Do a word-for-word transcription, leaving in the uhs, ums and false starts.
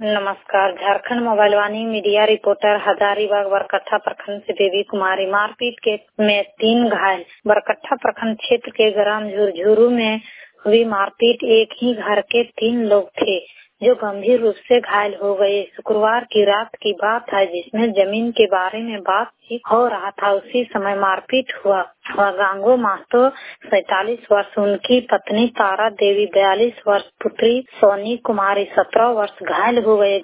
नमस्कार। Jharkhand mobile Vaani media reporter Hazaribagh Barkatha प्रखंड से देवी कुमारी। मारपीट के में तीन घायल। बरकट्ठा प्रखंड क्षेत्र के ग्राम झुरझुरू में हुई मारपीट एक ही घर के तीन लोग थे जो गंभीर रूप से घायल हो गए। शुक्रवार की रात की बात है जिसमें जमीन के बारे में बातचीत हो रहा था, उसी समय मारपीट हुआ। गांगो महतो सैतालीस वर्ष, उनकी पत्नी तारा देवी बयालीस वर्ष, पुत्री सोनी कुमारी सत्रह वर्ष घायल हो गए।